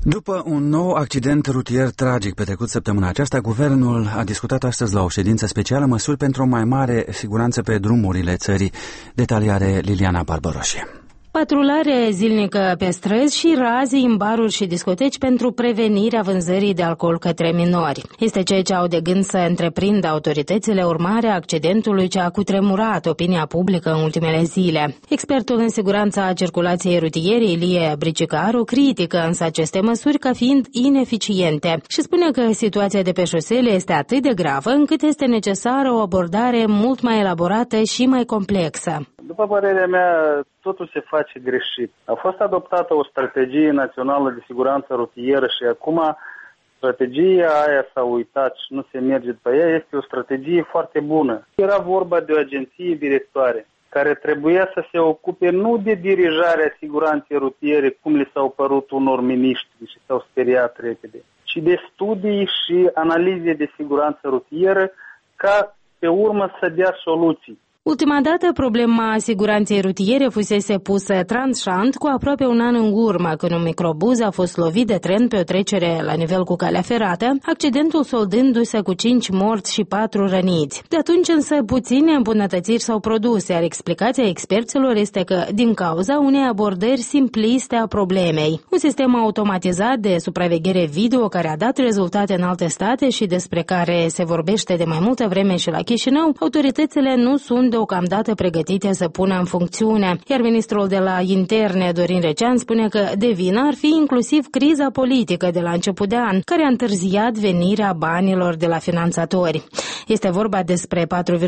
După un nou accident rutier tragic petrecut săptămâna aceasta, guvernul a discutat astăzi la o ședință specială măsuri pentru o mai mare siguranță pe drumurile țării. Detalii are Liliana Barbaroșie. Patrulare zilnică pe străzi și razii în baruri și discoteci pentru prevenirea vânzării de alcool către minori. Este ceea ce au de gând să întreprindă autoritățile urmare a accidentului ce a cutremurat opinia publică în ultimele zile. Expertul în siguranța circulației rutiere, Ilie Bricicaru, critică însă aceste măsuri ca fiind ineficiente și spune că situația de pe șosele este atât de gravă încât este necesară o abordare mult mai elaborată și mai complexă. După părerea mea, totul se face greșit. A fost adoptată o strategie națională de siguranță rutieră și acum strategia aia s-a uitat și nu se merge după ea. Este o strategie foarte bună. Era vorba de o agenție directoare care trebuia să se ocupe nu de dirijarea siguranței rutiere, cum li s-au părut unor miniștri și s-au speriat repede, ci de studii și analize de siguranță rutieră ca pe urmă să dea soluții. Ultima dată, problema siguranței rutiere fusese pusă tranșant cu aproape un an în urmă, când un microbuz a fost lovit de tren pe o trecere la nivel cu calea ferată, accidentul soldându-se cu 5 morți și 4 răniți. De atunci însă puține îmbunătățiri s-au produs, iar explicația experților este că din cauza unei abordări simpliste a problemei. Un sistem automatizat de supraveghere video care a dat rezultate în alte state și despre care se vorbește de mai multă vreme și la Chișinău, autoritățile nu sunt deocamdată pregătite să pună în funcțiune, iar ministrul de la Interne, Dorin Recean, spune că de vină ar fi inclusiv criza politică de la început de an, care a întârziat venirea banilor de la finanțatori. Este vorba despre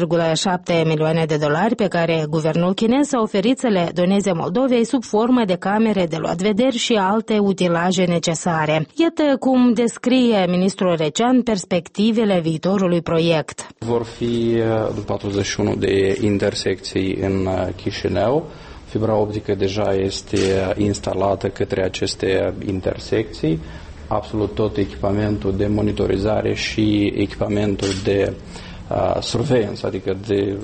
4,7 milioane de dolari pe care guvernul chinez a oferit să le doneze Moldovei sub formă de camere de luat vederi și alte utilaje necesare. Iată cum descrie ministrul Recean perspectivele viitorului proiect. Vor fi 41 de intersecții în Chișinău. Fibra optică deja este instalată către aceste intersecții. Absolut tot echipamentul de monitorizare și echipamentul de surveillance, adică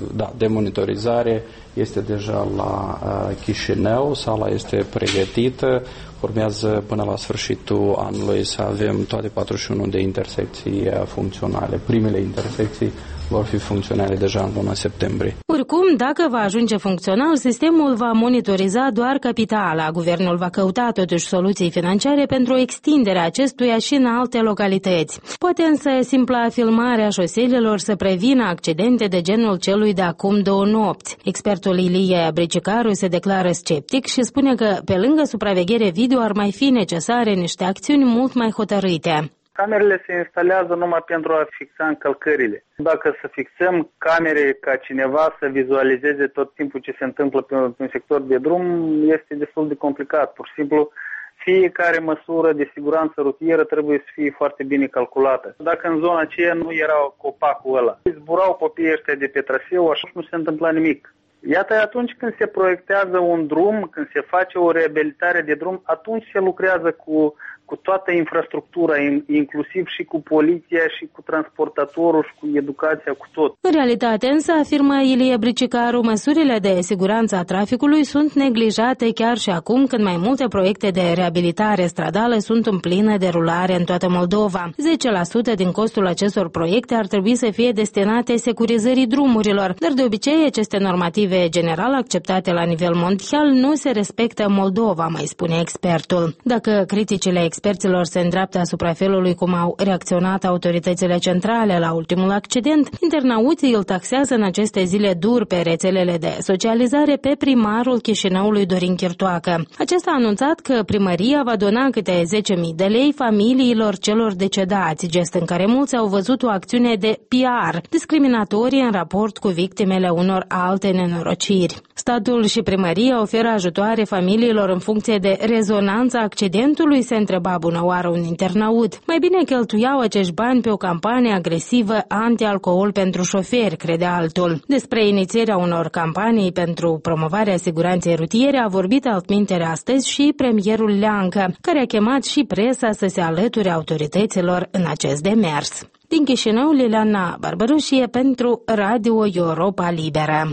de monitorizare, este deja la Chișinău. Sala este pregătită. Urmează până la sfârșitul anului să avem toate 41 de intersecții funcționale. Primele intersecții vor fi funcționale deja în luna septembrie. Oricum, dacă va ajunge funcțional, sistemul va monitoriza doar capitala. Guvernul va căuta totuși soluții financiare pentru extinderea acestuia și în alte localități. Poate însă simpla filmare a șoselelor să prevină accidente de genul celui de acum 2 nopți. Expertul Ilie Bricicaru se declară sceptic și spune că, pe lângă supraveghere video, ar mai fi necesare niște acțiuni mult mai hotărâte. Camerele se instalează numai pentru a fixa încălcările. Dacă să fixăm camere ca cineva să vizualizeze tot timpul ce se întâmplă pe un sector de drum, este destul de complicat. Pur și simplu, fiecare măsură de siguranță rutieră trebuie să fie foarte bine calculată. Dacă în zona aceea nu era copacul ăla, zburau copiii ăștia de pe traseu, așa nu se întâmpla nimic. Iată, atunci când se proiectează un drum, când se face o reabilitare de drum, atunci se lucrează cu toată infrastructura, inclusiv și cu poliția, și cu transportatorul, și cu educația, cu tot. În realitate, însă, afirmă Ilie Bricicaru, măsurile de siguranță a traficului sunt neglijate chiar și acum când mai multe proiecte de reabilitare stradală sunt în plină derulare în toată Moldova. 10% din costul acestor proiecte ar trebui să fie destinate securizării drumurilor, dar de obicei aceste normative general acceptate la nivel mondial nu se respectă în Moldova, mai spune expertul. Dacă criticile experților se îndreaptă asupra felului cum au reacționat autoritățile centrale la ultimul accident, internauții îl taxează în aceste zile dur pe rețelele de socializare pe primarul Chișinăului Dorin Chirtoacă. Acesta a anunțat că primăria va dona câte 10.000 de lei familiilor celor decedați, gest în care mulți au văzut o acțiune de PR discriminatorie în raport cu victimele unor alte nenorociri. Statul și primăria oferă ajutoare familiilor în funcție de rezonanța accidentului, se întreba bunăoară un internaut. Mai bine cheltuiau acești bani pe o campanie agresivă anti-alcool pentru șoferi, crede altul. Despre inițierea unor campanii pentru promovarea siguranței rutiere a vorbit altminteri astăzi și premierul Leancă, care a chemat și presa să se alăture autorităților în acest demers. Din Chișinău, Liliana Barbaroșie pentru Radio Europa Liberă.